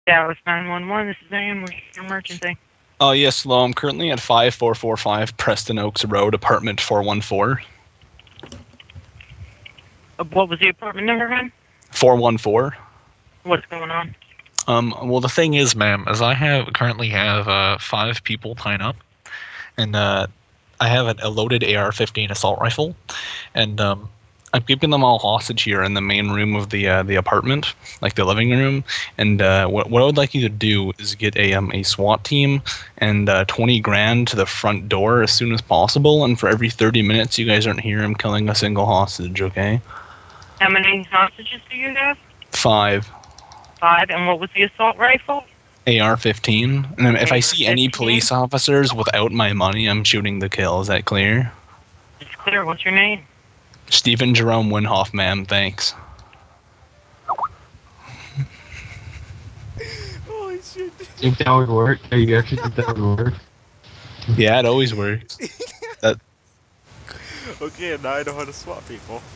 Dallas 911, this is Ann. What's your emergency? Oh, yes, hello. I'm currently at 5445 Preston Oaks Road, apartment 414. What was the apartment number, man? 414. What's going on? Well, the thing is, ma'am, is I currently have 5 people tied up, and I have a loaded AR-15 assault rifle, and I'm keeping them all hostage here in the main room of the apartment, like the living room. And what I would like you to do is get a SWAT team and 20 grand to the front door as soon as possible. And for every 30 minutes, you guys aren't here, I'm killing a single hostage. Okay? How many hostages do you have? 5. 5, and what was the assault rifle? AR-15. And then if I see any AR-15? police officers without my money, I'm shooting the kill. Is that clear? It's clear. What's your name? Stephen Jerome Winhoff, ma'am. Thanks. Holy shit. Think that would work? Are you actually think that would work? Yeah, it always works. Okay, now I know how to swap people.